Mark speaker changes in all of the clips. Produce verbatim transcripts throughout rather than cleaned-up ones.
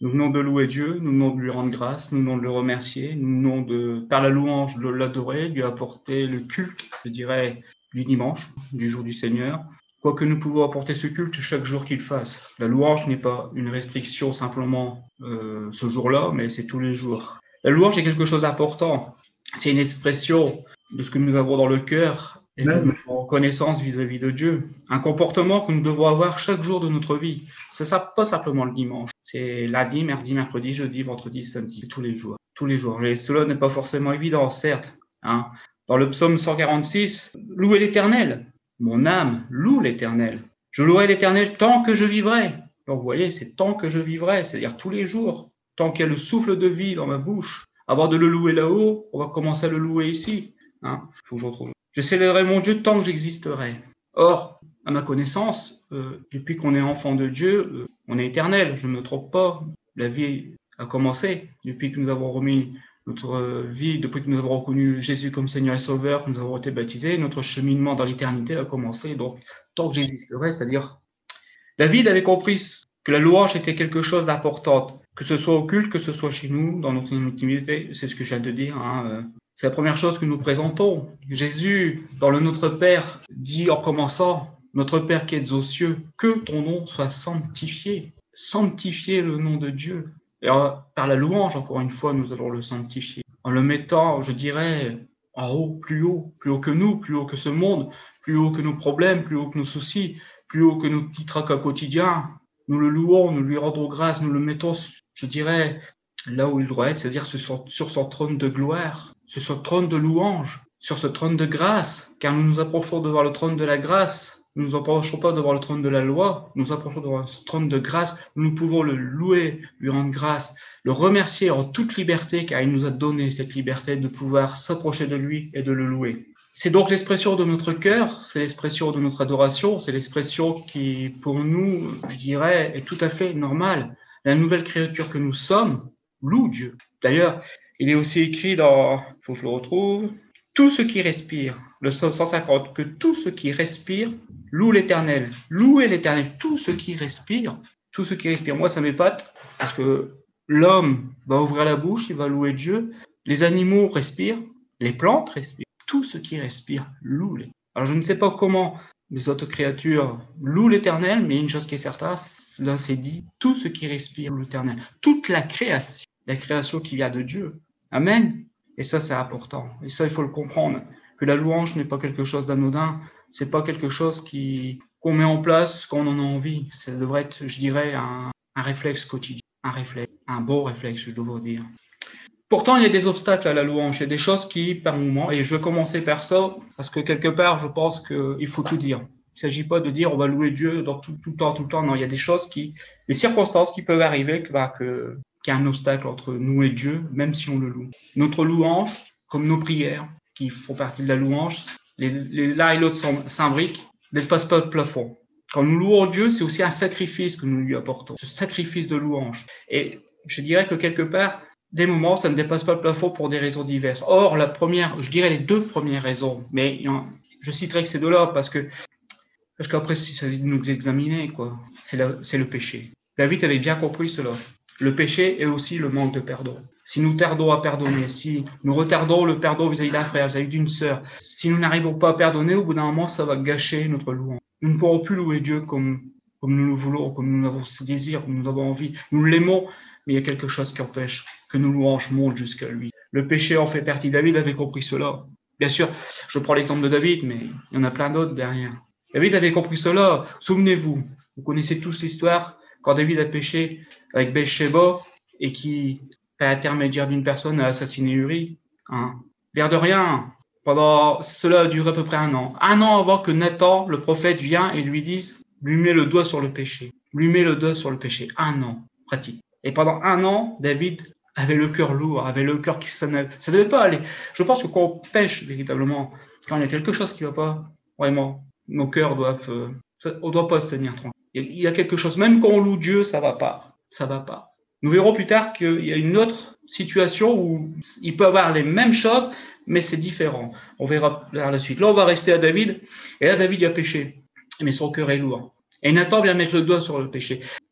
Speaker 1: Nous venons de louer Dieu, nous venons de lui rendre grâce, nous venons de le remercier, nous venons de, par la louange, de l'adorer, de lui apporter le culte, je dirais, du dimanche, du jour du Seigneur. Quoique nous pouvons apporter ce culte chaque jour qu'il fasse. La louange n'est pas une restriction simplement euh, ce jour-là, mais c'est tous les jours. La louange est quelque chose d'important. C'est une expression de ce que nous avons dans le cœur et de notre reconnaissance vis-à-vis de Dieu. Un comportement que nous devons avoir chaque jour de notre vie. C'est ça, pas simplement le dimanche. C'est lundi, mardi, mercredi, jeudi, vendredi, samedi. C'est tous les jours. Tous les jours. Et cela n'est pas forcément évident, certes. Hein. Dans le psaume cent quarante-six, louez l'Éternel. Mon âme loue l'Éternel. Je louerai l'Éternel tant que je vivrai. Donc vous voyez, c'est tant que je vivrai, c'est-à-dire tous les jours. Tant qu'il y a le souffle de vie dans ma bouche. Avant de le louer là-haut, on va commencer à le louer ici. Hein. Faut que je retrouve. Je célébrerai mon Dieu tant que j'existerai. Or, à ma connaissance, euh, depuis qu'on est enfant de Dieu, euh, on est éternel. Je ne me trompe pas. La vie a commencé depuis que nous avons remis notre vie, depuis que nous avons reconnu Jésus comme Seigneur et Sauveur, que nous avons été baptisés. Notre cheminement dans l'éternité a commencé. Donc, tant que j'existerai, c'est-à-dire, David avait compris que la louange était quelque chose d'important, que ce soit au culte, que ce soit chez nous, dans notre intimité. C'est ce que je viens de dire. Hein. C'est la première chose que nous présentons. Jésus, dans le Notre Père, dit en commençant, Notre Père qui êtes aux cieux, que ton nom soit sanctifié. Sanctifier le nom de Dieu. Et par la louange, encore une fois, nous allons le sanctifier. En le mettant, je dirais, en haut, plus haut, plus haut que nous, plus haut que ce monde, plus haut que nos problèmes, plus haut que nos soucis, plus haut que nos petits tracas quotidiens. Nous le louons, nous lui rendons grâce, nous le mettons, je dirais, là où il doit être, c'est-à-dire sur, sur son trône de gloire, sur son trône de louange, sur ce trône de grâce, car nous nous approchons devant le trône de la grâce. Nous ne nous approchons pas devant le trône de la loi, nous nous approchons devant ce trône de grâce. Nous pouvons le louer, lui rendre grâce, le remercier en toute liberté, car il nous a donné cette liberté de pouvoir s'approcher de lui et de le louer. C'est donc l'expression de notre cœur, c'est l'expression de notre adoration, c'est l'expression qui, pour nous, je dirais, est tout à fait normale. La nouvelle créature que nous sommes loue Dieu. D'ailleurs, il est aussi écrit dans, il faut que je le retrouve, tout ce qui respire, le psaume cent cinquante, que tout ce qui respire loue l'Éternel. Louez l'Éternel, tout ce qui respire, tout ce qui respire. Moi, ça m'épate, parce que l'homme va ouvrir la bouche, il va louer Dieu. Les animaux respirent, les plantes respirent. Tout ce qui respire loue l'Éternel. Alors, je ne sais pas comment les autres créatures louent l'Éternel, mais une chose qui est certaine, là, c'est dit, tout ce qui respire loue l'Éternel. Toute la création, la création qui vient de Dieu. Amen. Et ça, c'est important. Et ça, il faut le comprendre, que la louange n'est pas quelque chose d'anodin, c'est pas quelque chose qui, qu'on met en place quand on en a envie. Ça devrait être, je dirais, un, un réflexe quotidien, un réflexe, un beau réflexe, je dois dire. Pourtant, il y a des obstacles à la louange, il y a des choses qui, par moment, et je vais commencer par ça, parce que quelque part, je pense qu'il faut tout dire. Il ne s'agit pas de dire on va louer Dieu dans tout, tout le temps, tout le temps. Non, il y a des choses qui, des circonstances qui peuvent arriver que, bah, que, qu'il y a un obstacle entre nous et Dieu, même si on le loue. Notre louange, comme nos prières, qui font partie de la louange, les, les, l'un et l'autre s'imbriquent, ne dépassent pas le plafond. Quand nous louons Dieu, c'est aussi un sacrifice que nous lui apportons, ce sacrifice de louange. Et je dirais que quelque part, des moments, ça ne dépasse pas le plafond pour des raisons diverses. Or, la première, je dirais les deux premières raisons, mais je citerai que ces deux-là parce que parce qu'après, il s'agit de nous examiner, quoi. C'est, la, c'est le péché. David avait bien compris cela. Le péché est aussi le manque de pardon. Si nous tardons à pardonner, si nous retardons le pardon vis-à-vis d'un frère, vis-à-vis d'une sœur, si nous n'arrivons pas à pardonner, au bout d'un moment, ça va gâcher notre louange. Nous ne pourrons plus louer Dieu comme, comme nous le voulons, comme nous avons ce désir, comme nous avons envie. Nous l'aimons, mais il y a quelque chose qui empêche que nos louanges montent jusqu'à lui. Le péché en fait partie. David avait compris cela. Bien sûr, je prends l'exemple de David, mais il y en a plein d'autres derrière. David avait compris cela. Souvenez-vous, vous connaissez tous l'histoire, quand David a péché avec Bathsheba et qui, par l'intermédiaire d'une personne, a assassiné Uri. Hein. L'air de rien, pendant cela a duré à peu près un an. Un an avant que Nathan, le prophète, vient et lui dise, lui met le doigt sur le péché. Lui met le doigt sur le péché. Un an, pratique. Et pendant un an, David avait le cœur lourd, avait le cœur qui ça ne devait pas aller. Je pense que quand on pêche véritablement, quand il y a quelque chose qui ne va pas, vraiment, nos cœurs doivent, euh, on ne doit pas se tenir tranquille. Il y a quelque chose, même quand on loue Dieu, ça va pas, ça va pas. Nous verrons plus tard qu'il y a une autre situation où il peut avoir les mêmes choses, mais c'est différent. On verra par la suite. Là, on va rester à David, et là, David a péché, mais son cœur est lourd. Et Nathan vient mettre le doigt sur le péché.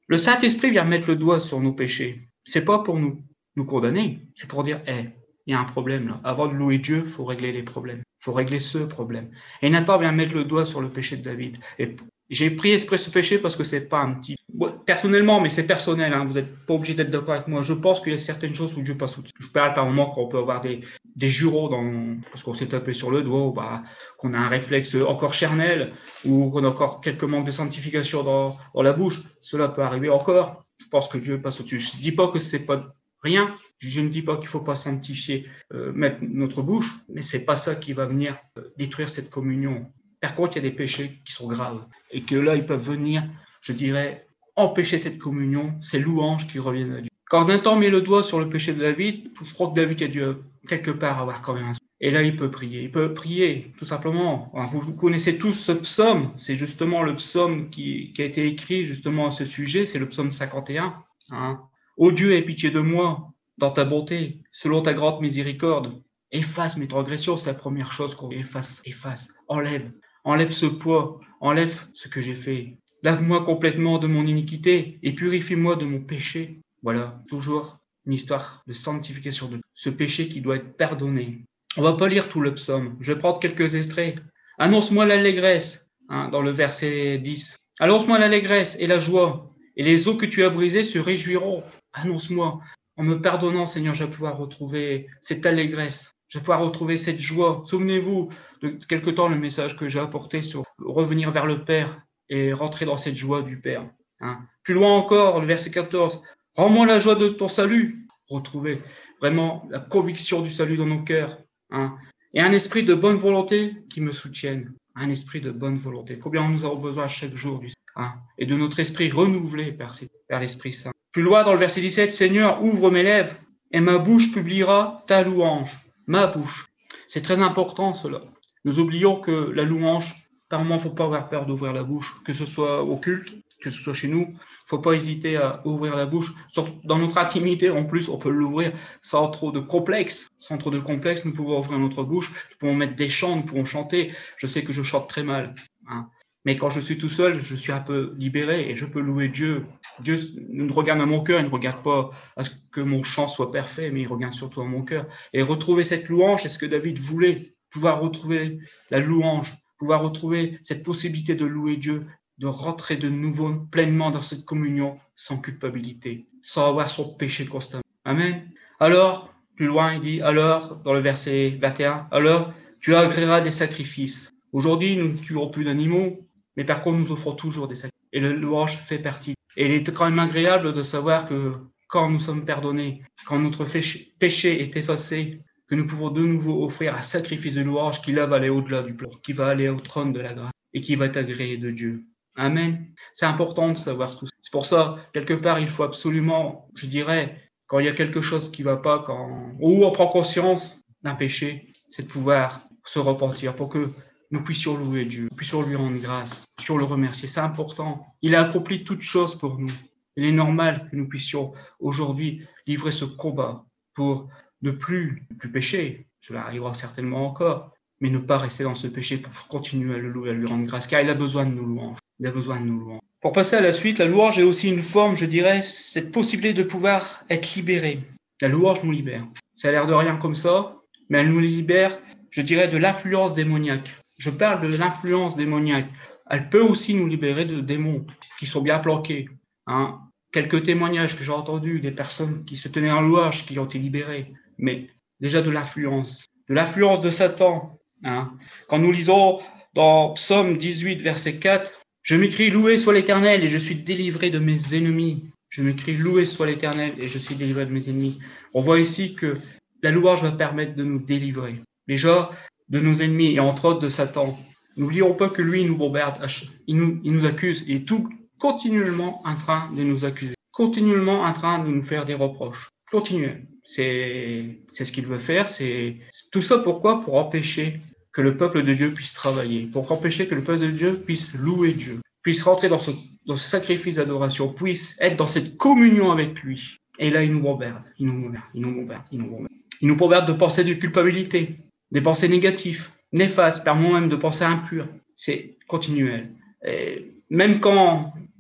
Speaker 1: Le Saint-Esprit vient mettre le doigt sur nos péchés. C'est pas pour nous, nous condamner, c'est pour dire, hé, hey, il y a un problème là. Avant de louer Dieu, il faut régler les problèmes. Il faut régler ce problème. Et Nathan vient mettre le doigt sur le péché de David. Et j'ai pris exprès ce péché parce que c'est pas un petit... Personnellement, mais c'est personnel, hein, vous n'êtes pas obligé d'être d'accord avec moi. Je pense qu'il y a certaines choses où Dieu passe au-dessus. Je parle par moment quand on peut avoir des, des jureaux dans... parce qu'on s'est tapé sur le doigt, ou bah, qu'on a un réflexe encore charnel, ou qu'on a encore quelques manques de sanctification dans, dans la bouche. Cela peut arriver encore. Je pense que Dieu passe au-dessus. Je ne dis pas que c'est pas rien. Je ne dis pas qu'il ne faut pas sanctifier, euh, mettre notre bouche, mais c'est pas ça qui va venir euh, détruire cette communion. Par contre, il y a des péchés qui sont graves et que là, ils peuvent venir, je dirais, empêcher cette communion, ces louanges qui reviennent à Dieu. Quand Nathan met le doigt sur le péché de David, je crois que David a dû quelque part avoir quand même un... Et là, il peut prier. Il peut prier, tout simplement. Alors, vous connaissez tous ce psaume. C'est justement le psaume qui, qui a été écrit justement à ce sujet. C'est le psaume cinquante et un. Hein. Ô Dieu, aie pitié de moi, dans ta bonté, selon ta grande miséricorde. Efface mes transgressions, c'est la première chose qu'on efface. Efface, enlève. Enlève ce poids, enlève ce que j'ai fait. Lave-moi complètement de mon iniquité et purifie-moi de mon péché. Voilà, toujours une histoire de sanctification de ce péché qui doit être pardonné. On va pas lire tout le psaume, je vais prendre quelques extraits. Annonce-moi l'allégresse, hein, dans le verset dix. Annonce-moi l'allégresse et la joie, et les eaux que tu as brisées se réjouiront. Annonce-moi, en me pardonnant, Seigneur, je vais pouvoir retrouver cette allégresse. Je vais pouvoir retrouver cette joie. Souvenez-vous de quelque temps le message que j'ai apporté sur revenir vers le Père et rentrer dans cette joie du Père. Hein. Plus loin encore, le verset quatorze. Rends-moi la joie de ton salut. Retrouver vraiment la conviction du salut dans nos cœurs. Hein. Et un esprit de bonne volonté qui me soutienne. Un esprit de bonne volonté. Combien nous avons besoin chaque jour du hein, et de notre esprit renouvelé par, par l'Esprit Saint. Plus loin dans le verset dix-sept, Seigneur, ouvre mes lèvres et ma bouche publiera ta louange. Ma bouche. C'est très important cela. Nous oublions que la louange, par moment, il ne faut pas avoir peur d'ouvrir la bouche, que ce soit au culte, que ce soit chez nous. Il ne faut pas hésiter à ouvrir la bouche. Dans notre intimité, en plus, on peut l'ouvrir sans trop de complexe. Sans trop de complexe, nous pouvons ouvrir notre bouche. Nous pouvons mettre des chants, nous pouvons chanter. Je sais que je chante très mal. Hein. Mais quand je suis tout seul, je suis un peu libéré et je peux louer Dieu. Dieu nous regarde à mon cœur, il ne regarde pas à ce que mon chant soit parfait, mais il regarde surtout à mon cœur. Et retrouver cette louange, c'est ce que David voulait, pouvoir retrouver la louange, pouvoir retrouver cette possibilité de louer Dieu, de rentrer de nouveau pleinement dans cette communion sans culpabilité, sans avoir son péché constamment. Amen. Alors, plus loin, il dit, alors, dans le verset vingt et un, alors, tu agréeras des sacrifices. Aujourd'hui, nous ne tuerons plus d'animaux, mais par contre, nous offrons toujours des sacrifices. Et le louange fait partie. Et il est quand même agréable de savoir que quand nous sommes pardonnés, quand notre péché est effacé, que nous pouvons de nouveau offrir un sacrifice de louange qui là va aller au-delà du plan, qui va aller au trône de la grâce et qui va être agréé de Dieu. Amen. C'est important de savoir tout ça. C'est pour ça, quelque part, il faut absolument, je dirais, quand il y a quelque chose qui ne va pas, quand ou on prend conscience d'un péché, c'est de pouvoir se repentir pour que nous puissions louer Dieu, nous puissions lui rendre grâce, nous puissions le remercier. C'est important. Il a accompli toutes choses pour nous. Il est normal que nous puissions aujourd'hui livrer ce combat pour ne plus, ne plus pécher. Cela arrivera certainement encore, mais ne pas rester dans ce péché pour continuer à le louer, à lui rendre grâce, car il a besoin de nos louanges. Il a besoin de nos louanges. Pour passer à la suite, la louange est aussi une forme, je dirais, cette possibilité de pouvoir être libéré. La louange nous libère. Ça a l'air de rien comme ça, mais elle nous libère, je dirais, de l'influence démoniaque. Je parle de l'influence démoniaque. Elle peut aussi nous libérer de démons qui sont bien planqués. Hein. Quelques témoignages que j'ai entendus, des personnes qui se tenaient en louange, qui ont été libérées. Mais déjà de l'influence. De l'influence de Satan. Hein. Quand nous lisons dans Psaume dix-huit, verset quatre, « Je m'écris, loué soit l'Éternel et je suis délivré de mes ennemis. » Je m'écris, loué soit l'Éternel et je suis délivré de mes ennemis. On voit ici que la louange va permettre de nous délivrer. Déjà, de nos ennemis et entre autres de Satan. N'oublions pas que lui, il nous bombarde, il nous, il nous accuse, il est tout continuellement en train de nous accuser, continuellement en train de nous faire des reproches. Continuez. C'est, c'est ce qu'il veut faire. C'est tout ça pourquoi? Pour empêcher que le peuple de Dieu puisse travailler, pour empêcher que le peuple de Dieu puisse louer Dieu, puisse rentrer dans ce, dans ce sacrifice d'adoration, puisse être dans cette communion avec lui. Et là, il nous bombarde, il nous bombarde, il nous bombarde, il nous bombarde. Il nous bombarde de pensées de culpabilité, des pensées négatives, néfastes, par moment même de pensées impures. C'est continuel. Et même quand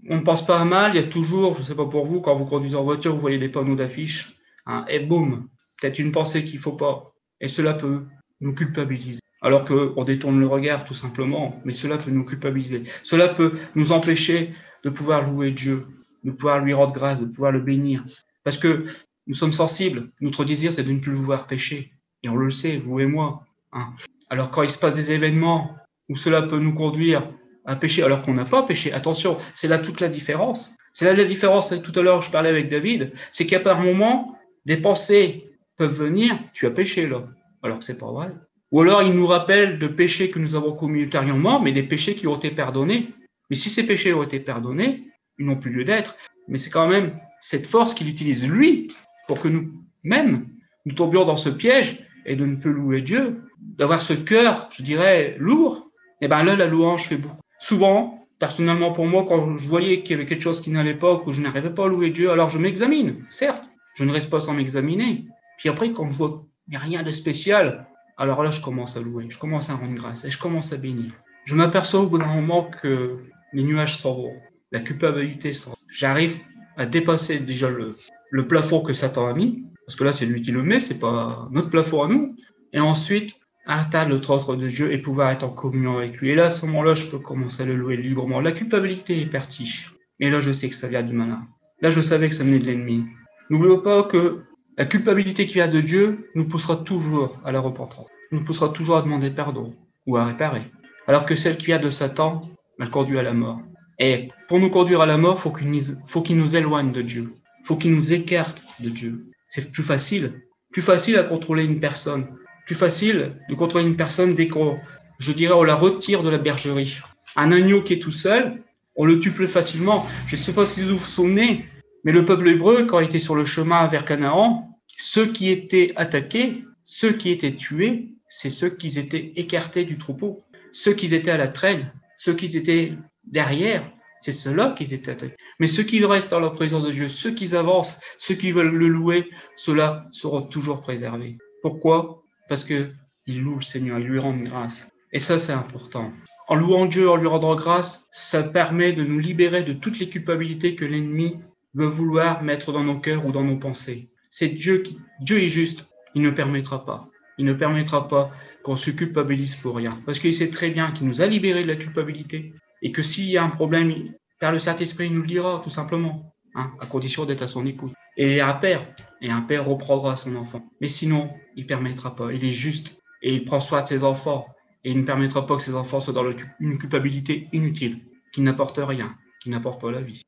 Speaker 1: on ne pense pas à mal, il y a toujours, je ne sais pas pour vous, quand vous conduisez en voiture, vous voyez des panneaux d'affiches, hein, et boum, peut-être une pensée qu'il ne faut pas. Et cela peut nous culpabiliser. Alors qu'on détourne le regard tout simplement, mais cela peut nous culpabiliser. Cela peut nous empêcher de pouvoir louer Dieu, de pouvoir lui rendre grâce, de pouvoir le bénir. Parce que nous sommes sensibles, notre désir c'est de ne plus le voir pécher. Et on le sait, vous et moi. Hein. Alors quand il se passe des événements où cela peut nous conduire à pécher alors qu'on n'a pas péché, attention, c'est là toute la différence. C'est là la différence, tout à l'heure je parlais avec David, c'est qu'à par moment, des pensées peuvent venir, tu as péché là, alors que c'est pas vrai. Ou alors il nous rappelle de péchés que nous avons commis ultérieurement, mais des péchés qui ont été pardonnés. Mais si ces péchés ont été pardonnés, ils n'ont plus lieu d'être. Mais c'est quand même cette force qu'il utilise lui pour que nous-mêmes, nous tombions dans ce piège et de ne plus louer Dieu, d'avoir ce cœur, je dirais, lourd. Et bien là, la louange fait beaucoup. Souvent, personnellement pour moi, quand je voyais qu'il y avait quelque chose qui n'allait pas, que je n'arrivais pas à louer Dieu, alors je m'examine, certes, je ne reste pas sans m'examiner. Puis après, quand je vois qu'il n'y a rien de spécial, alors là, je commence à louer, je commence à rendre grâce et je commence à bénir. Je m'aperçois au bout d'un moment que les nuages s'en vont, la culpabilité s'en va. J'arrive à dépasser déjà le, le plafond que Satan a mis, parce que là, c'est lui qui le met, c'est pas notre plafond à nous. Et ensuite, atteindre le trône de Dieu et pouvoir être en communion avec lui. Et là, à ce moment-là, je peux commencer à le louer librement. La culpabilité est partie. Et là, je sais que ça vient du malin. Là, je savais que ça venait de l'ennemi. N'oublions pas que la culpabilité qui vient de Dieu nous poussera toujours à la repentance, nous poussera toujours à demander pardon ou à réparer. Alors que celle qui vient de Satan, elle conduit à la mort. Et pour nous conduire à la mort, faut qu'il faut qu'il nous éloigne de Dieu. Faut qu'il nous écarte de Dieu. C'est plus facile. Plus facile à contrôler une personne. Plus facile de contrôler une personne dès qu'on, je dirais, on la retire de la bergerie. Un agneau qui est tout seul, on le tue plus facilement. Je ne sais pas si vous vous souvenez, mais le peuple hébreu, quand il était sur le chemin vers Canaan, ceux qui étaient attaqués, ceux qui étaient tués, c'est ceux qui étaient écartés du troupeau. Ceux qui étaient à la traîne, ceux qui étaient derrière, c'est ceux-là qui étaient attaqués. Mais ceux qui restent dans la présence de Dieu, ceux qui avancent, ceux qui veulent le louer, ceux-là seront toujours préservés. Pourquoi ? Parce qu'ils louent le Seigneur, ils lui rendent grâce. Et ça, c'est important. En louant Dieu, en lui rendant grâce, ça permet de nous libérer de toutes les culpabilités que l'ennemi veut vouloir mettre dans nos cœurs ou dans nos pensées. C'est Dieu qui, Dieu est juste, il ne permettra pas. Il ne permettra pas qu'on se culpabilise pour rien. Parce qu'il sait très bien qu'il nous a libérés de la culpabilité et que s'il y a un problème, Père le Saint-Esprit nous le dira, tout simplement, hein, à condition d'être à son écoute. Et un père, et un père reprendra son enfant. Mais sinon, il ne permettra pas. Il est juste et il prend soin de ses enfants. Et il ne permettra pas que ses enfants soient dans une culpabilité inutile, qui n'apporte rien, qui n'apporte pas la vie.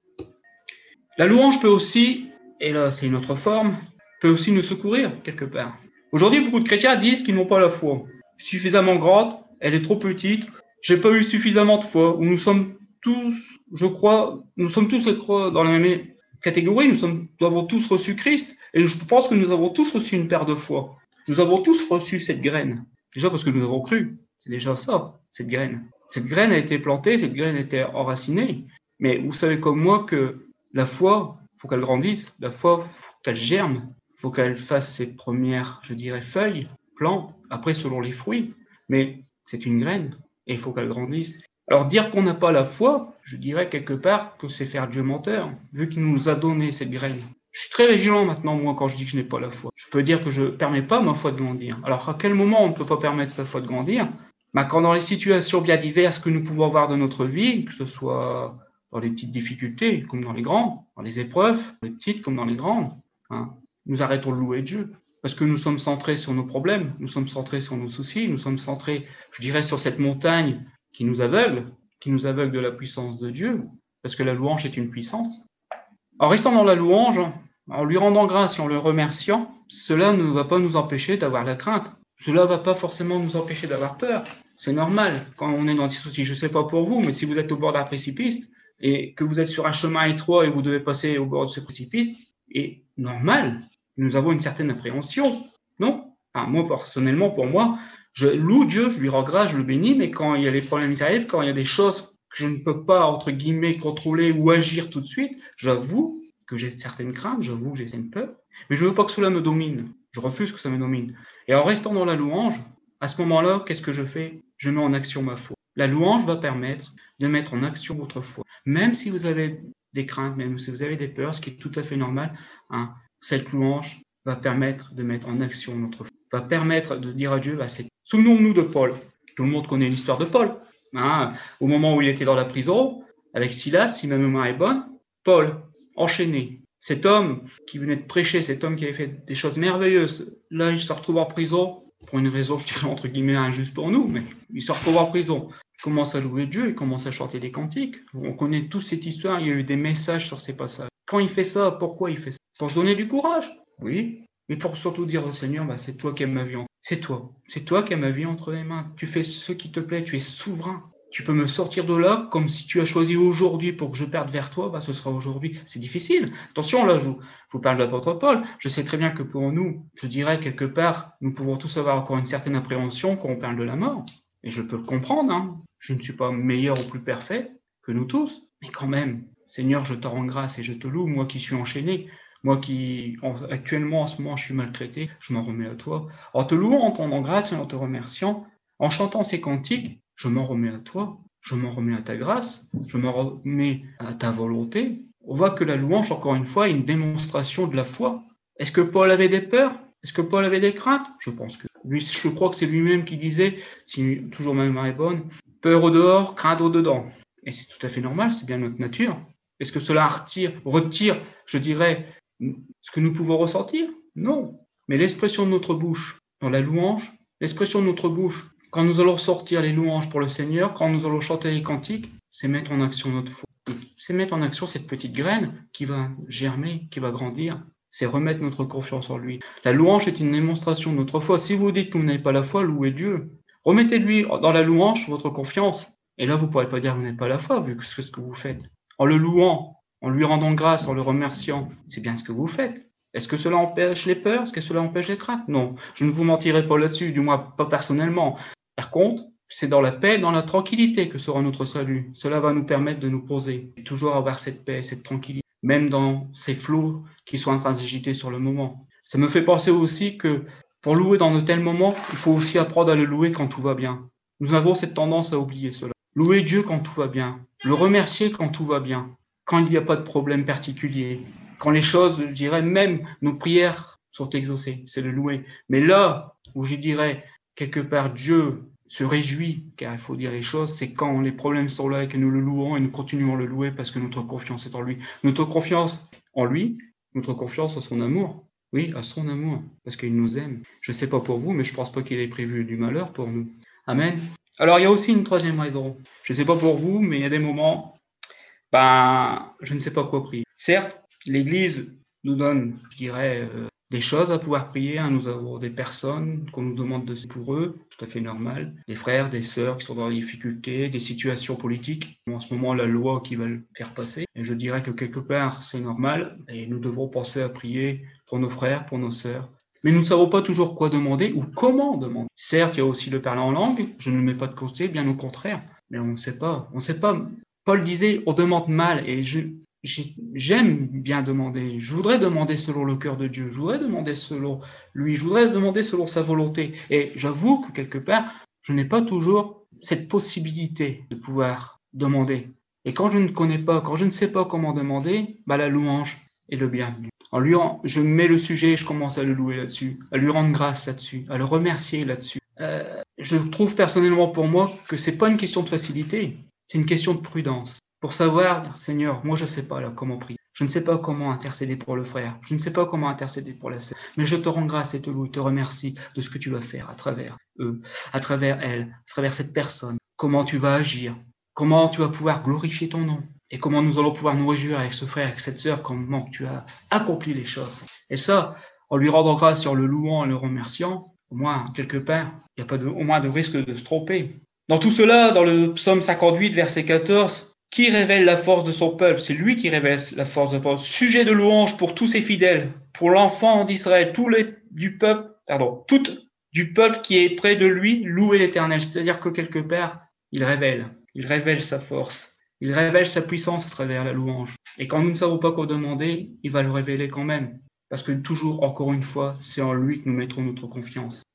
Speaker 1: La louange peut aussi, et là c'est une autre forme, peut aussi nous secourir quelque part. Aujourd'hui, beaucoup de chrétiens disent qu'ils n'ont pas la foi suffisamment grande, elle est trop petite, j'ai pas eu suffisamment de foi, ou nous sommes tous, je crois, nous sommes tous dans la même catégorie, nous, sommes, nous avons tous reçu Christ, et je pense que nous avons tous reçu une paire de foi. Nous avons tous reçu cette graine, déjà parce que nous avons cru, c'est déjà ça, cette graine. Cette graine a été plantée, cette graine a été enracinée, mais vous savez comme moi que la foi, il faut qu'elle grandisse, la foi, il faut qu'elle germe, il faut qu'elle fasse ses premières, je dirais, feuilles, plantes, après selon les fruits, mais c'est une graine, et il faut qu'elle grandisse. Alors dire qu'on n'a pas la foi, je dirais quelque part que c'est faire Dieu menteur, vu qu'il nous a donné cette graine. Je suis très vigilant maintenant, moi, quand je dis que je n'ai pas la foi. Je peux dire que je ne permets pas ma foi de grandir. Alors à quel moment on ne peut pas permettre sa foi de grandir ? Ben, quand dans les situations bien diverses que nous pouvons avoir de notre vie, que ce soit dans les petites difficultés comme dans les grandes, dans les épreuves, les petites comme dans les grandes, hein, nous arrêtons de louer Dieu. Parce que nous sommes centrés sur nos problèmes, nous sommes centrés sur nos soucis, nous sommes centrés, je dirais, sur cette montagne qui nous aveugle, qui nous aveugle de la puissance de Dieu, parce que la louange est une puissance. En restant dans la louange, en lui rendant grâce et en le remerciant, cela ne va pas nous empêcher d'avoir la crainte. Cela ne va pas forcément nous empêcher d'avoir peur. C'est normal quand on est dans des soucis. Je ne sais pas pour vous, mais si vous êtes au bord d'un précipice et que vous êtes sur un chemin étroit et vous devez passer au bord de ce précipice, c'est normal. Nous avons une certaine appréhension, non ? Enfin, moi, personnellement, pour moi, je loue Dieu, je lui rends grâce, je le bénis, mais quand il y a des problèmes qui arrivent, quand il y a des choses que je ne peux pas, entre guillemets, contrôler ou agir tout de suite, j'avoue que j'ai certaines craintes, j'avoue que j'ai certaines peurs, mais je ne veux pas que cela me domine. Je refuse que ça me domine. Et en restant dans la louange, à ce moment-là, qu'est-ce que je fais ? Je mets en action ma foi. La louange va permettre de mettre en action votre foi, Même si vous avez des craintes, même si vous avez des peurs, ce qui est tout à fait normal, hein, cette louange va permettre de mettre en action notre foi, va permettre de dire à Dieu, bah, c'est... Souvenons-nous de Paul. Tout le monde connaît l'histoire de Paul. Hein, au moment où il était dans la prison, avec Silas, si ma mémoire est bonne, Paul, enchaîné. Cet homme qui venait de prêcher, cet homme qui avait fait des choses merveilleuses, là, il se retrouve en prison, pour une raison, je dirais, entre guillemets, injuste pour nous, mais il se retrouve en prison. Il commence à louer Dieu, il commence à chanter des cantiques. On connaît tous cette histoire, il y a eu des messages sur ces passages. Quand il fait ça, pourquoi il fait ça? Pour se donner du courage, oui, mais pour surtout dire au Seigneur, bah, c'est toi qui as ma vie, en... c'est toi, c'est toi qui as ma vie entre les mains. Tu fais ce qui te plaît, tu es souverain. Tu peux me sortir de là comme si tu as choisi aujourd'hui pour que je perde vers toi, bah, ce sera aujourd'hui. C'est difficile. Attention, là, je vous, je vous parle de l'apôtre Paul. Je sais très bien que pour nous, je dirais quelque part, nous pouvons tous avoir encore une certaine appréhension quand on parle de la mort. Et je peux le comprendre, hein. Je ne suis pas meilleur ou plus parfait que nous tous, mais quand même, Seigneur, je te rends grâce et je te loue, moi qui suis enchaîné, moi qui, en, actuellement, en ce moment, je suis maltraité, je m'en remets à toi. En te louant, en te rendant grâce et en te remerciant, en chantant ces cantiques, je m'en remets à toi, je m'en remets à ta grâce, je m'en remets à ta volonté. On voit que la louange, encore une fois, est une démonstration de la foi. Est-ce que Paul avait des peurs? Est-ce que Paul avait des craintes? Je pense que lui, je crois que c'est lui-même qui disait, si toujours ma mémoire est bonne, peur au dehors, crainte au dedans. Et c'est tout à fait normal, c'est bien notre nature. Est-ce que cela retire, retire, je dirais, ce que nous pouvons ressentir? Non. Mais l'expression de notre bouche dans la louange, l'expression de notre bouche quand nous allons sortir les louanges pour le Seigneur, quand nous allons chanter les cantiques, c'est mettre en action notre foi. C'est mettre en action cette petite graine qui va germer, qui va grandir. C'est remettre notre confiance en lui. La louange est une démonstration de notre foi. Si vous dites que vous n'avez pas la foi, louez Dieu. Remettez-lui dans la louange votre confiance. Et là, vous ne pourrez pas dire que vous n'avez pas la foi, vu que c'est ce que vous faites. En le louant, en lui rendant grâce, en le remerciant, c'est bien ce que vous faites. Est-ce que cela empêche les peurs? Est-ce que cela empêche les craintes? Non, je ne vous mentirai pas là-dessus, du moins pas personnellement. Par contre, c'est dans la paix, dans la tranquillité que sera notre salut. Cela va nous permettre de nous poser, toujours avoir cette paix, cette tranquillité, même dans ces flots qui sont en train de s'agiter sur le moment. Ça me fait penser aussi que pour louer dans de tels moments, il faut aussi apprendre à le louer quand tout va bien. Nous avons cette tendance à oublier cela. Louer Dieu quand tout va bien, le remercier quand tout va bien, quand il n'y a pas de problème particulier, quand les choses, je dirais, même nos prières sont exaucées, c'est le louer. Mais là où je dirais, quelque part, Dieu se réjouit, car il faut dire les choses, c'est quand les problèmes sont là et que nous le louons et nous continuons à le louer parce que notre confiance est en lui. Notre confiance en lui, notre confiance à son amour. Oui, à son amour, parce qu'il nous aime. Je ne sais pas pour vous, mais je ne pense pas qu'il ait prévu du malheur pour nous. Amen. Alors, il y a aussi une troisième raison. Je ne sais pas pour vous, mais il y a des moments, ben, je ne sais pas quoi prier. Certes, l'Église nous donne, je dirais, euh, des choses à pouvoir prier. Hein. Nous avons des personnes qu'on nous demande de pour eux, tout à fait normal. Des frères, des sœurs qui sont dans des difficultés, des situations politiques. En ce moment, la loi qui va le faire passer. Et je dirais que quelque part, c'est normal. Et nous devons penser à prier pour nos frères, pour nos sœurs. Mais nous ne savons pas toujours quoi demander ou comment demander. Certes, il y a aussi le parler en langue. Je ne le mets pas de côté, bien au contraire. Mais on ne sait pas. On ne sait pas. Paul disait, on demande mal. Et je... J'aime bien demander, je voudrais demander selon le cœur de Dieu, je voudrais demander selon lui, je voudrais demander selon sa volonté. Et j'avoue que quelque part, je n'ai pas toujours cette possibilité de pouvoir demander. Et quand je ne connais pas, quand je ne sais pas comment demander, bah la louange est le bienvenu. En lui, je mets le sujet et je commence à le louer là-dessus, à lui rendre grâce là-dessus, à le remercier là-dessus. Euh, je trouve personnellement pour moi que c'est pas une question de facilité, c'est une question de prudence. Pour savoir, Seigneur, moi je ne sais pas là comment prier. Je ne sais pas comment intercéder pour le frère. Je ne sais pas comment intercéder pour la sœur. Mais je te rends grâce et te loue, te remercie de ce que tu vas faire à travers eux, à travers elle, à travers cette personne. Comment tu vas agir, comment tu vas pouvoir glorifier ton nom et comment nous allons pouvoir nous réjouir avec ce frère, avec cette sœur, comment tu as accompli les choses. Et ça, en lui rendant grâce, sur le louant et le remerciant, au moins, quelque part, il n'y a pas de, au moins de risque de se tromper. Dans tout cela, dans le psaume cinquante-huit, verset quatorze, qui révèle la force de son peuple? C'est lui qui révèle la force de son peuple. Sujet de louange pour tous ses fidèles, pour l'enfant d'Israël, tous les du peuple, pardon, tout du peuple qui est près de lui, louer l'Éternel. C'est-à-dire que quelque part, il révèle, il révèle sa force, il révèle sa puissance à travers la louange. Et quand nous ne savons pas quoi demander, il va le révéler quand même. Parce que toujours, encore une fois, c'est en lui que nous mettrons notre confiance.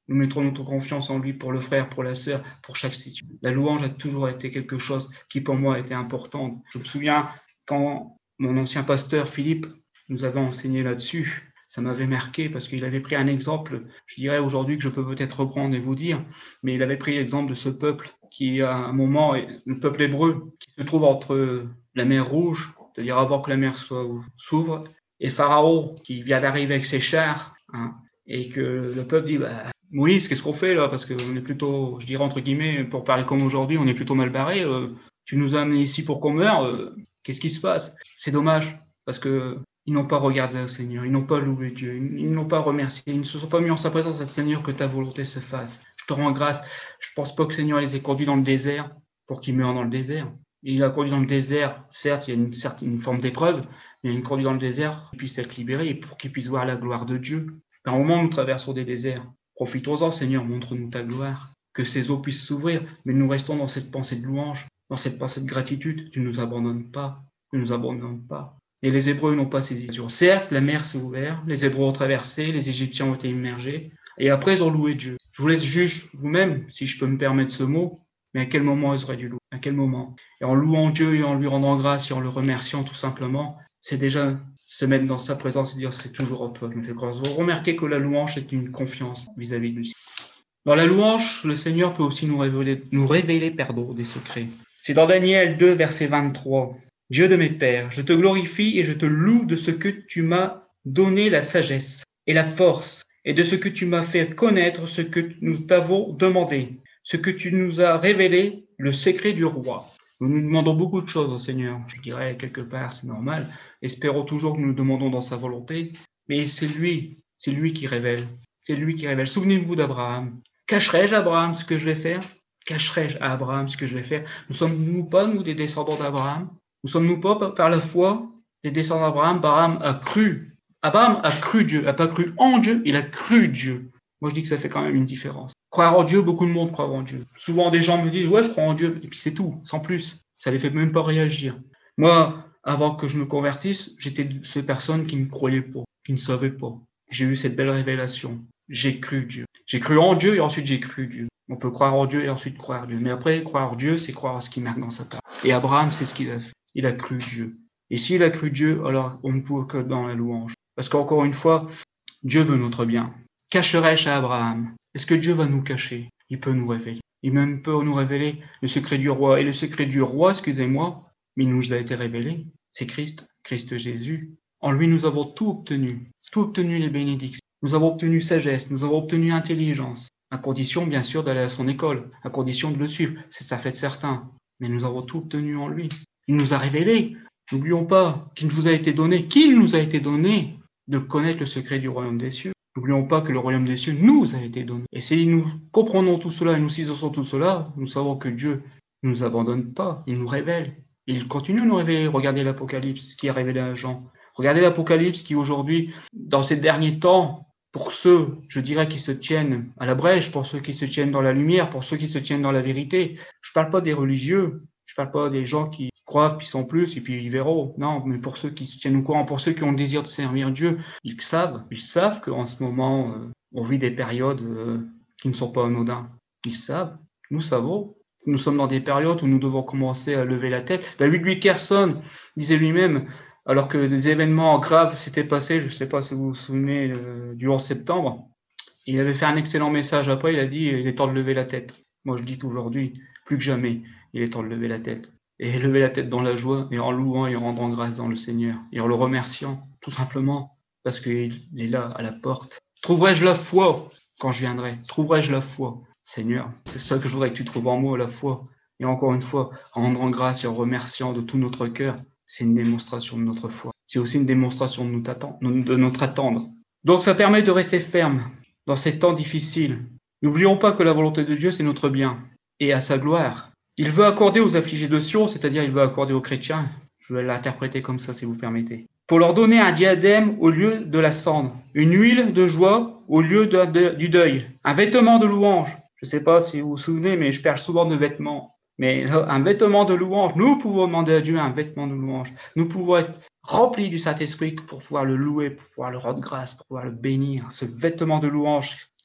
Speaker 1: Nous mettrons notre confiance en lui pour le frère, pour la sœur, pour chaque situation. La louange a toujours été quelque chose qui pour moi était important. Je me souviens quand mon ancien pasteur Philippe nous avait enseigné là-dessus. Ça m'avait marqué parce qu'il avait pris un exemple, je dirais aujourd'hui que je peux peut-être reprendre et vous dire, mais il avait pris l'exemple de ce peuple qui, à un moment, le peuple hébreu, qui se trouve entre la mer Rouge, c'est-à-dire avant que la mer s'ouvre, et Pharaon qui vient d'arriver avec ses chars, hein, et que le peuple dit bah, Moïse, qu'est-ce qu'on fait là? Parce qu'on est plutôt, je dirais entre guillemets, pour parler comme aujourd'hui, on est plutôt mal barré. Euh, tu nous as amenés ici pour qu'on meure. Euh, qu'est-ce qui se passe? C'est dommage parce que ils n'ont pas regardé le Seigneur, ils n'ont pas loué Dieu, ils n'ont pas remercié, ils ne se sont pas mis en sa présence à Seigneur que ta volonté se fasse. Je te rends grâce. Je pense pas que le Seigneur les ait conduits dans le désert pour qu'ils meurent dans le désert. Il a conduit dans le désert, certes, il y a une certaine une forme d'épreuve, mais il a conduit dans le désert pour qu'ils puissent être libérés et pour qu'ils puissent voir la gloire de Dieu. À un moment où nous traversons des déserts, profitons-en, Seigneur, montre-nous ta gloire, que ces eaux puissent s'ouvrir, mais nous restons dans cette pensée de louange, dans cette pensée de gratitude. Tu ne nous abandonnes pas, tu ne nous abandonnes pas. Et les Hébreux n'ont pas saisi. Certes, la mer s'est ouverte, les Hébreux ont traversé, les Égyptiens ont été immergés, et après ils ont loué Dieu. Je vous laisse juger vous-même, si je peux me permettre ce mot, mais à quel moment ils auraient dû louer? À quel moment? Et en louant Dieu et en lui rendant grâce et en le remerciant tout simplement, c'est déjà se mettre dans sa présence et dire c'est toujours en toi que je me fais grâce. Vous remarquez que la louange est une confiance vis-à-vis de lui. Dans la louange, le Seigneur peut aussi nous révéler, nous révéler pardon, des secrets. C'est dans Daniel deux, verset vingt-trois. Dieu de mes pères, je te glorifie et je te loue de ce que tu m'as donné la sagesse et la force et de ce que tu m'as fait connaître ce que nous t'avons demandé, ce que tu nous as révélé, le secret du roi. Nous nous demandons beaucoup de choses au Seigneur. Je dirais quelque part, c'est normal. Espérons toujours que nous nous demandons dans sa volonté. Mais c'est lui, c'est lui qui révèle. C'est lui qui révèle. Souvenez-vous d'Abraham. Cacherai-je à Abraham ce que je vais faire? Cacherai-je à Abraham ce que je vais faire? Ne sommes-nous pas, nous, des descendants d'Abraham? Ne sommes-nous pas, par la foi, des descendants d'Abraham? Abraham a cru. Abraham a cru Dieu. Il n'a pas cru en Dieu, il a cru Dieu. Moi, je dis que ça fait quand même une différence. Croire en Dieu, beaucoup de monde croit en Dieu. Souvent, des gens me disent « Ouais, je crois en Dieu. » Et puis c'est tout, sans plus. Ça les fait même pas réagir. Moi, avant que je me convertisse, j'étais de ces personnes qui ne croyaient pas, qui ne savaient pas. J'ai eu cette belle révélation. J'ai cru Dieu. J'ai cru en Dieu et ensuite j'ai cru Dieu. On peut croire en Dieu et ensuite croire Dieu. Mais après, croire Dieu, c'est croire à ce qui marque dans sa parole. Et Abraham, c'est ce qu'il a fait. Il a cru Dieu. Et s'il a cru Dieu, alors on ne peut que dans la louange. Parce qu'encore une fois, Dieu veut notre bien. Cacherai-je à Abraham? Est-ce que Dieu va nous cacher? Il peut nous révéler. Il même peut nous révéler le secret du roi. Et le secret du roi, excusez-moi, mais il nous a été révélé. C'est Christ, Christ Jésus. En lui, nous avons tout obtenu. Tout obtenu les bénédictions. Nous avons obtenu sagesse, nous avons obtenu intelligence. À condition, bien sûr, d'aller à son école. À condition de le suivre. C'est ça fait certain. Mais nous avons tout obtenu en lui. Il nous a révélé. N'oublions pas qu'il nous a été donné, qu'il nous a été donné de connaître le secret du royaume des cieux. N'oublions pas que le royaume des cieux nous a été donné. Et si nous comprenons tout cela et nous saisissons tout cela, nous savons que Dieu ne nous abandonne pas, il nous révèle. Et il continue à nous révéler. Regardez l'Apocalypse qui est révélé à Jean. Regardez l'Apocalypse qui aujourd'hui, dans ces derniers temps, pour ceux, je dirais, qui se tiennent à la brèche, pour ceux qui se tiennent dans la lumière, pour ceux qui se tiennent dans la vérité, je ne parle pas des religieux, je ne parle pas des gens qui croient, puis sont plus, et puis ils verront. Non, mais pour ceux qui se tiennent au courant, pour ceux qui ont le désir de servir Dieu, ils savent, ils savent qu'en ce moment, euh, on vit des périodes euh, qui ne sont pas anodines. Ils savent, nous savons. Nous sommes dans des périodes où nous devons commencer à lever la tête. David Wilkerson disait lui-même, alors que des événements graves s'étaient passés, je ne sais pas si vous vous souvenez, euh, du onze septembre, il avait fait un excellent message après, il a dit, il est temps de lever la tête. Moi je dis qu'aujourd'hui, plus que jamais, il est temps de lever la tête. Et lever la tête dans la joie, et en louant et en rendant grâce dans le Seigneur, et en le remerciant, tout simplement, parce qu'il est là, à la porte. Trouverai-je la foi quand je viendrai? Trouverai-je la foi? Seigneur, c'est ça que je voudrais que tu trouves en moi, la foi. Et encore une fois, en rendant grâce et en remerciant de tout notre cœur, c'est une démonstration de notre foi. C'est aussi une démonstration de, nous de notre attendre. Donc ça permet de rester ferme dans ces temps difficiles. N'oublions pas que la volonté de Dieu, c'est notre bien, et à sa gloire. Il veut accorder aux affligés de Sion, c'est-à-dire il veut accorder aux chrétiens, je vais l'interpréter comme ça si vous permettez, pour leur donner un diadème au lieu de la cendre, une huile de joie au lieu de, de, du deuil, un vêtement de louange. Je ne sais pas si vous vous souvenez, mais je parle souvent de vêtements. Mais un vêtement de louange, nous pouvons demander à Dieu un vêtement de louange. Nous pouvons être remplis du Saint-Esprit pour pouvoir le louer, pour pouvoir le rendre grâce, pour pouvoir le bénir. Ce vêtement de louange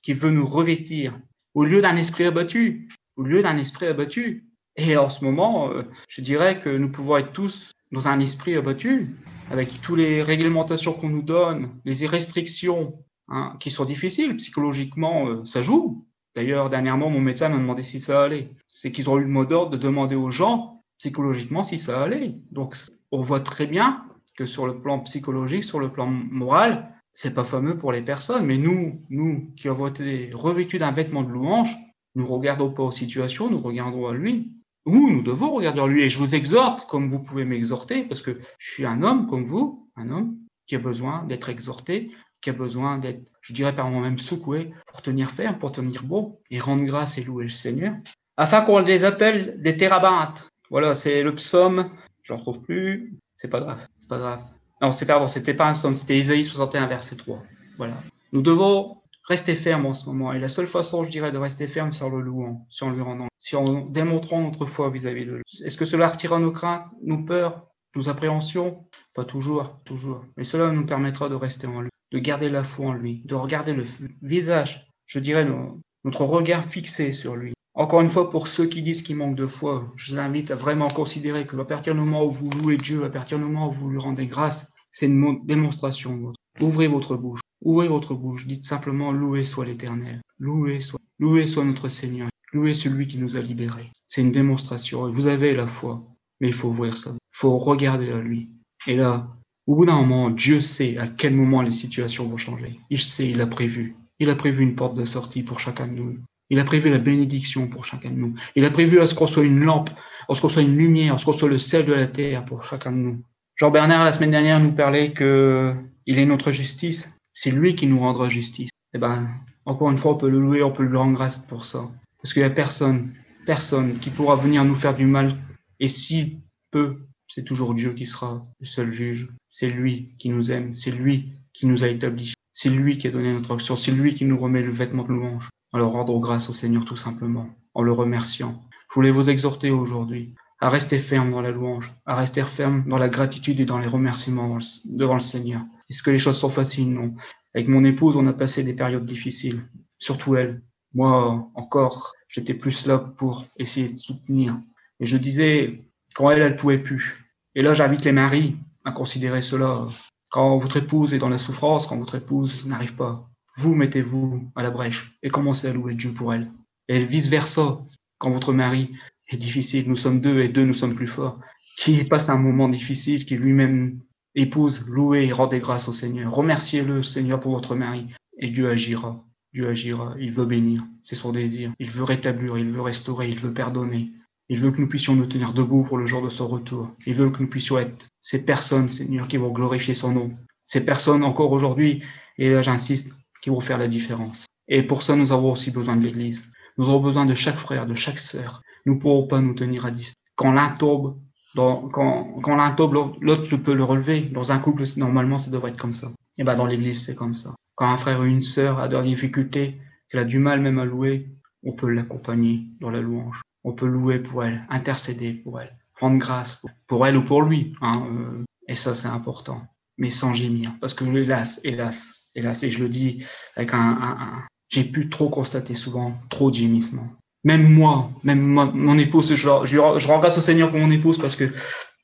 Speaker 1: qui veut nous revêtir, au lieu d'un esprit abattu, au lieu d'un esprit abattu. Et en ce moment, euh, je dirais que nous pouvons être tous dans un esprit abattu, avec toutes les réglementations qu'on nous donne, les restrictions hein, qui sont difficiles, psychologiquement, euh, ça joue. D'ailleurs, dernièrement, mon médecin m'a demandé si ça allait. C'est qu'ils ont eu le mot d'ordre de demander aux gens, psychologiquement, si ça allait. Donc, on voit très bien que sur le plan psychologique, sur le plan moral, c'est pas fameux pour les personnes. Mais nous, nous qui avons été revêtus d'un vêtement de louange, nous regardons pas aux situations, nous regardons à lui. Ou nous devons regarder à lui. Et je vous exhorte, comme vous pouvez m'exhorter, parce que je suis un homme comme vous, un homme qui a besoin d'être exhorté, qui a besoin d'être, je dirais par moi-même secoué, pour tenir ferme, pour tenir bon, et rendre grâce et louer le Seigneur, afin qu'on les appelle des térabintes. Voilà, c'est le psaume, je ne retrouve plus, c'est pas grave, c'est pas grave. Non, c'est pardon, c'était pas un psaume, c'était Isaïe soixante et un, verset trois. Voilà. Nous devons rester fermes en ce moment, et la seule façon, je dirais, de rester ferme, c'est en le louant, si on lui rendant, si en démontrant notre foi vis-à-vis de lui. Est-ce que cela retirera nos craintes, nos peurs, nos appréhensions? Pas toujours, toujours. Mais cela nous permettra de rester en lui, de garder la foi en lui, de regarder le visage, je dirais, notre regard fixé sur lui. Encore une fois, pour ceux qui disent qu'ils manquent de foi, je vous invite à vraiment considérer que à partir du moment où vous louez Dieu, à partir du moment où vous lui rendez grâce, c'est une démonstration. Ouvrez votre bouche, ouvrez votre bouche, dites simplement loué soit l'Éternel, loué soit, loué soit notre Seigneur, loué celui qui nous a libérés. C'est une démonstration. Vous avez la foi, mais il faut ouvrir ça, il faut regarder à lui. Et là, au bout d'un moment, Dieu sait à quel moment les situations vont changer. Il sait, il a prévu. Il a prévu une porte de sortie pour chacun de nous. Il a prévu la bénédiction pour chacun de nous. Il a prévu à ce qu'on soit une lampe, à ce qu'on soit une lumière, à ce qu'on soit le sel de la terre pour chacun de nous. Jean-Bernard, la semaine dernière, nous parlait que il est notre justice. C'est lui qui nous rendra justice. Eh ben, encore une fois, on peut le louer, on peut lui rendre grâce pour ça. Parce qu'il n'y a personne, personne qui pourra venir nous faire du mal. Et si peu, c'est toujours Dieu qui sera le seul juge. C'est lui qui nous aime. C'est lui qui nous a établis. C'est lui qui a donné notre action. C'est lui qui nous remet le vêtement de louange. Alors rendre grâce au Seigneur tout simplement, en le remerciant. Je voulais vous exhorter aujourd'hui à rester ferme dans la louange, à rester ferme dans la gratitude et dans les remerciements devant le Seigneur. Est-ce que les choses sont faciles? Non. Avec mon épouse, on a passé des périodes difficiles, surtout elle. Moi, encore, j'étais plus là pour essayer de soutenir. Et je disais, quand elle, elle pouvait plus. Et là, j'invite les maris à considérer cela. Quand votre épouse est dans la souffrance, quand votre épouse n'arrive pas, vous mettez-vous à la brèche et commencez à louer Dieu pour elle. Et vice-versa, quand votre mari est difficile, nous sommes deux et deux, nous sommes plus forts, qui passe un moment difficile, qui lui-même épouse, louez et rendez grâce au Seigneur. Remerciez-le, Seigneur, pour votre mari. Et Dieu agira. Dieu agira. Il veut bénir. C'est son désir. Il veut rétablir, il veut restaurer, il veut pardonner. Il veut que nous puissions nous tenir debout pour le jour de son retour. Il veut que nous puissions être ces personnes, Seigneur, qui vont glorifier son nom. Ces personnes encore aujourd'hui, et là j'insiste, qui vont faire la différence. Et pour ça, nous avons aussi besoin de l'Église. Nous avons besoin de chaque frère, de chaque sœur. Nous ne pourrons pas nous tenir à distance. Quand l'un tombe, dans, quand, quand l'un tombe, l'autre peut le relever. Dans un couple, normalement, ça devrait être comme ça. Et ben dans l'Église, c'est comme ça. Quand un frère ou une sœur a des difficultés, qu'elle a du mal même à louer, on peut l'accompagner dans la louange. On peut louer pour elle, intercéder pour elle, rendre grâce pour, pour elle ou pour lui. Hein, euh, et ça, c'est important. Mais sans gémir. Parce que hélas, hélas, hélas, et je le dis avec un, un, un j'ai pu trop constater souvent trop de gémissements. Même moi, même moi, mon épouse, je, je, je rends grâce au Seigneur pour mon épouse parce que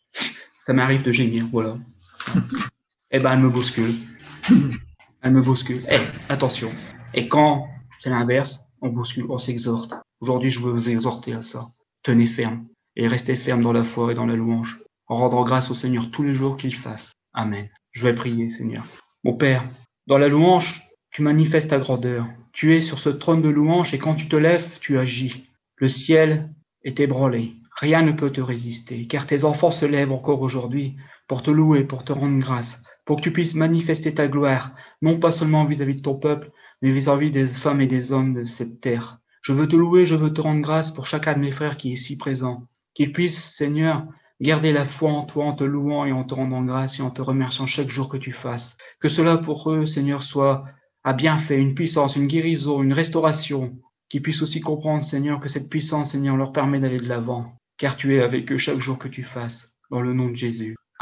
Speaker 1: ça m'arrive de gémir, voilà. Eh ben, elle me bouscule. Elle me bouscule. Eh, attention. Et quand c'est l'inverse, on bouscule, on s'exhorte. Aujourd'hui, je veux vous exhorter à ça. Tenez ferme et restez ferme dans la foi et dans la louange, en rendant grâce au Seigneur tous les jours qu'il fasse. Amen. Je vais prier, Seigneur. Mon Père, dans la louange, tu manifestes ta grandeur. Tu es sur ce trône de louange et quand tu te lèves, tu agis. Le ciel est ébranlé. Rien ne peut te résister, car tes enfants se lèvent encore aujourd'hui pour te louer, pour te rendre grâce, pour que tu puisses manifester ta gloire, non pas seulement vis-à-vis de ton peuple, mais vis-à-vis des femmes et des hommes de cette terre. Je veux te louer, je veux te rendre grâce pour chacun de mes frères qui est ici présent, qu'ils puissent, Seigneur, garder la foi en toi en te louant et en te rendant grâce et en te remerciant chaque jour que tu fasses. Que cela pour eux, Seigneur, soit un bienfait, une puissance, une guérison, une restauration, qu'ils puissent aussi comprendre, Seigneur, que cette puissance, Seigneur, leur permet d'aller de l'avant, car tu es avec eux chaque jour que tu fasses, dans le nom de Jésus.